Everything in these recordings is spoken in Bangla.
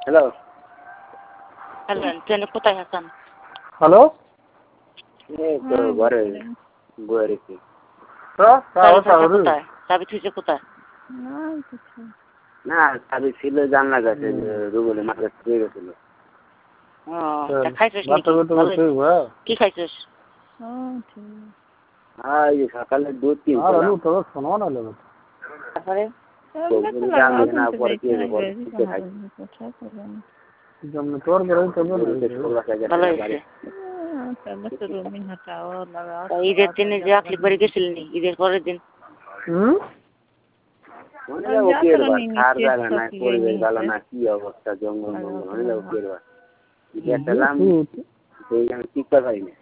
হ্যালো হ্যালো ট্রেনে কোথায় আছেন? হ্যালো এই তো ঘরে বয়ে রেখে কোথায় চাবি থুইছে কোথায়? না চাবি ছিল জানলা কাছে রুবেলের মাথা ছুঁয়ে গেছিল। খাইছিস কি খাইছিস? এই যে সকালে দুধ তারপরে ঈদের দিনে যে আকলিক বাড়ি গেছিলেন ঈদের পরের দিন পরিবেশ ভালো না কি অবস্থা জঙ্গল আমি টিকতে পারি না।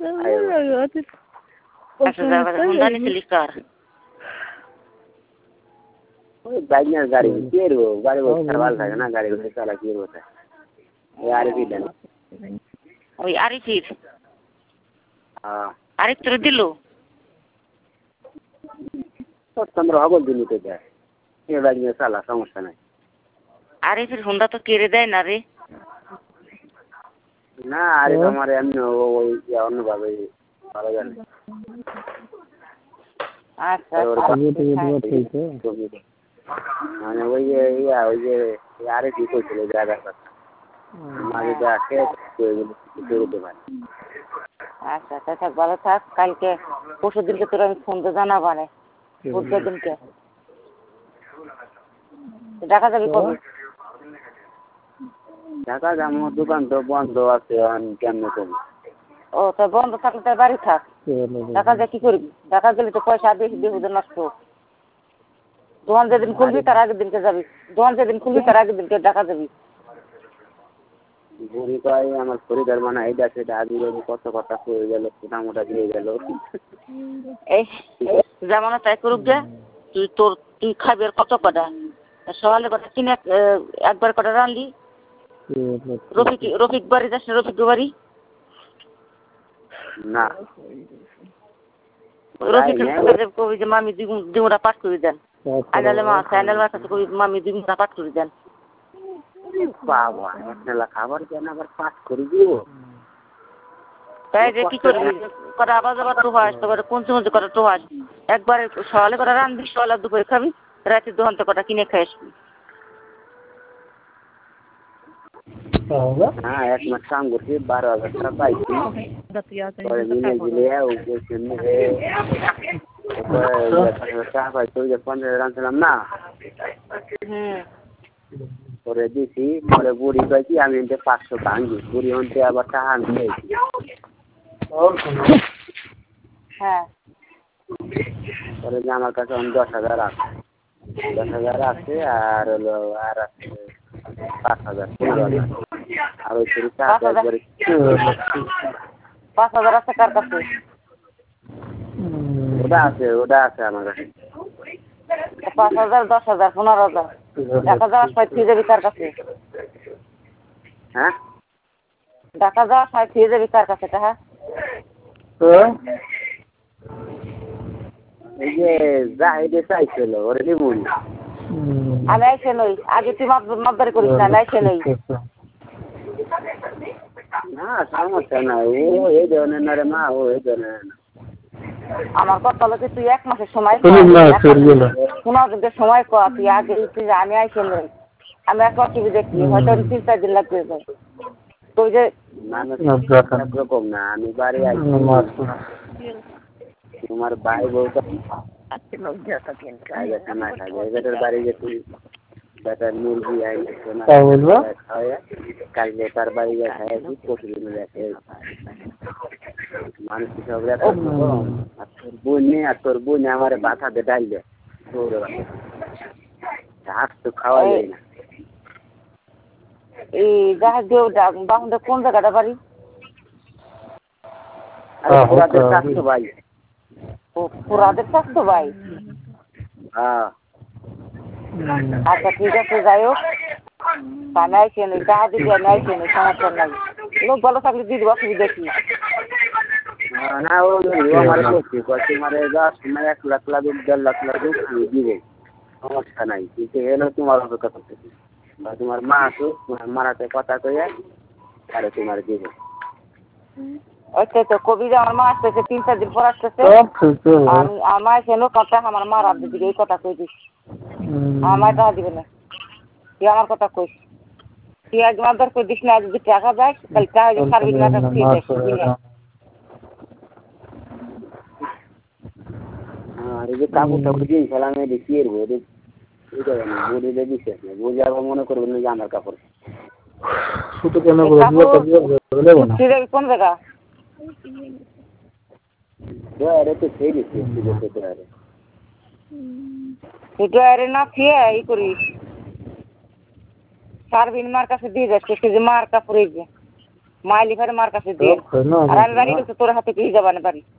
গাড়ি কেরবো গাড়ি ভালো থাকে না গাড়ি চালা কেরবো ওই আরিফির আরিফ তোর দিল হবল দিন তো যায় নিয়ে চালা সমস্যা নাই। আরিফের হুন্ডা তো কেড়ে দেয় না রে। না আরে আমার এমনি ওই অন্যভাবে ভালো জানে। আচ্ছা মানে ওই যে আরে কি করছিল জায়গার কথা মাঝে যা আসে বেরোতে পারে। আচ্ছা থাক ভালো থাক কালকে পরশু দিনকে তোর আমি ফোন তো জানাবা না বুধবার দিনকে দেখা যাবি কবে? ঢাকা যাবো দোকান তো বন্ধ আছে কেমনে করবি? ও তো বন্ধ থাকলে তার বাড়ি থাক ঢাকা যা কি করবি? ঢাকা গেলে তো পয়সা বেশি বেহুদে নষ্ট। দোকান যেদিন খুলবি তার আগের দিনকে যাবি দোকান যেদিন খুলবি তার আগের দিনকে ঢাকা যাবি। বুড়ি কয় আমার শরীরের মানে এইটা সেটা আগে কত কথা হয়ে গেল মোটা দিয়ে গেল। এই যেমন তাই করুক গে তুই খাবি আর কত কটা সকালে কটা কিনে একবার কটা রানলি। রফিক বাড়ি যাস না রফিক বাড়ি? না রফিক কবি যে মামি দুটা পাঠ করে দেন আইনালে মাছ আছে কবি মামি দুটা পাঠ করে দেন। বাবা খাবার কেন আবার পাঠ করে দিব? তাই যে কি করবি কটা আবার আবার টোহাস তারপরে পঞ্চমঞ্চে কটা টোহাস একবারে সকালে কটা রানবি সকালে দুপুরে খাবি রাতে দোকানতে কটা কিনে খাই আসবি। হ্যাঁ এক মাস কাম করছি 12,000 টাকা পাইছি মিলে দিলে টাকা পাইছি ওই যে 15 রানছিলাম না পরে দিছি পরে বুড়ি পাইছি আমি 500 ভাঙি বুড়ি হতে আবার টাকা নিয়েছি। হ্যাঁ পরে যে আমার কাছে 10,000 আছে 10,000 আছে আর হলো আর আছে 5,000 15,000 আর ওই 5,000 আছে কার কাছে? ওটা আছে আমার কাছে 5,000 10,000 15,000 1,000 ফিরে যাবি কার কাছে? হ্যাঁ ঢাকা যাওয়া ফিরে যাবি কার কাছে টাকা? এই যে যা এটা চাইছিল ওরে দিবুন আমি আইসে নই আগে তুই মাপদারি করিস না আইসে নই না সমস্যা নাই ও এই ধরনের না রে মা ও এই ধরনের আমার কথা হলো তুই 1 মাসের সময় সময় কর তুই আগে তুই আমি আইসে নই আমি এক অসুবিধা দেখি হয়তো 3-4 দিন লাগবে তুই যে রকম না আমি বাড়ি আইছি তোমার ভাই বউটা বাড়ি যে তুই বেটার মুরগি কালকে তার বাড়ি খাইছি প্রতিদিন মানুষ সব আর তোর বোন আমার বাসাতে ডাইলে হাত তো খাওয়া যায় না। এই যাহা দেও বাহুনটা কোন জায়গাটা বাড়ি? ভাই পুরাদের স্বাস্থ্য ভাই। হ্যাঁ আচ্ছা ঠিক আছে যাই হোক আমি আইসি নি টাকা দিবি আমি আইসি নি সমস্যা নাই লোক ভালো থাকলে দিয়ে দেবো অসুবিধা কি? না ও আমার করছি মানে 1 লাখ লাখ 1.5 লাখ লাখ দিব সমস্যা নাই কিন্তু এলো তোমার অপেক্ষা করতেছি। তোমার মা আসুক, তোমার মারাতে কথা কইয়া আর তোমার দিব। ওইটাই তো কবি যে আমার মা আসতেছে 3-4 দিন পর আসতেছে, আমি আমার কেন কথা আমার মা রাত দিকে এই কথা কই দিস, আমার টাকা দিবে না, তুই আমার কথা কইস, তুই একদম আদর করে দিস না, যদি টাকা যায় তাহলে টাকা দিয়ে সার্ভিস মাঠে দিয়ে দেয়। আর এই যে কাপড় টাপড় দিয়ে ফেলাম দেখি এর বই বডি দিয়ে দিচ্ছে বুঝে আবার মনে করবেন যে আমার কাপড় কোন জায়গা তো সেই দিচ্ছে আরে না ফিয়ে ই করিস সার্ভিন মার কাছে দিয়ে যাচ্ছে সে যে মার কাপড় এই যে মাইলি ফেরে মার কাছে দিয়ে আর আমি বাড়ি গেছে তোর হাতে পেয়ে যাবা না বাড়ি।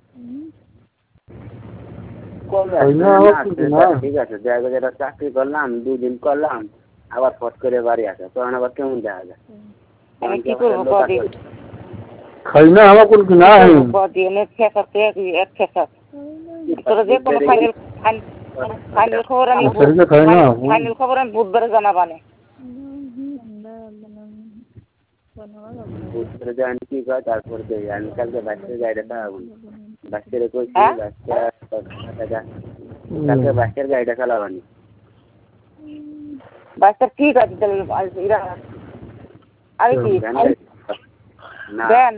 ঠিক আছে দেখা যেটা চাকরি করলাম 2 দিন করলাম আবার ফট করে বাড়ি আসে তখন আবার কেমন দেখা যায়। আমি কি করবো কদিন খাই না আমার কোন না কদিন এক খেসাত তোর যে কোনো ফাইনাল খবর আমি ফাইনাল খবর আমি বুধবারে জানাবানে। বুধবারে জানি কি কয় তারপর দেখি আমি কালকে বাচ্চার গাড়িটা চালাবো বাচ্চারে কইছি কালকে বাচ্চার গাড়িটা চালাবানি বাচ্চার ঠিক আছে তাহলে ইরা আর কি দেন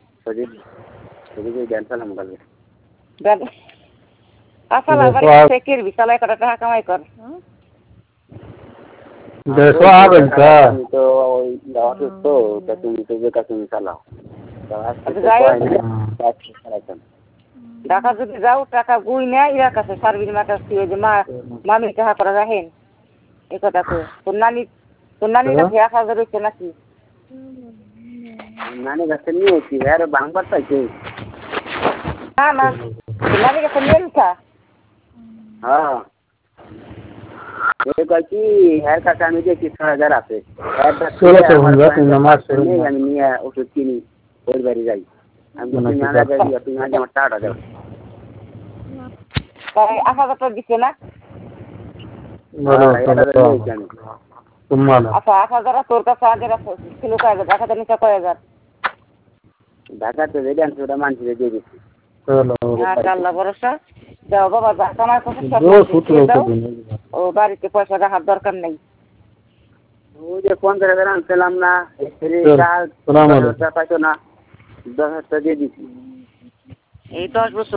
দেন চালাম কালকে দেন আসলে আবার চেকের বিশালায় কত টাকা কামাই কর আমি তো ওই অসুস্থ তা তুমি তো যে কাছে চালাও টাকা যদি যাও টাকা গুই নেয় ইরা কাছে সার্ভিস মার কাছে যে মামি টাকা করা রাখেন এই কথা তো তোর নানি কাছে 1000 রয়েছে নাকি নানি কাছে নিয়েছি আর বাংবার চাইছে না না তোর নানি কাছে নিয়ে নিতা হ্যাঁ কি এর কাছে আমি দেখি 6000 আছে আমি নিয়ে ওষুধ কিনি ওই বাড়ি যাই আমি তুমি আমার টাকাটা দেবো 8000 টাকা দিচ্ছে না আচ্ছা 8000 তোর কাছে আগের ছিল কয় হাজার ঢাকাতে নিচে কয় হাজার ঢাকাতে যে দেন ওটা মানুষের দিয়ে দিচ্ছি আল্লাহ ভরসা যাও বাবা যা কামাই করছে ও বাড়িতে পয়সা রাখার দরকার নেই। ওই যে 15000 আনছিলাম না পাইতো না 10,000 দিয়ে দিচ্ছি এই 10 বছর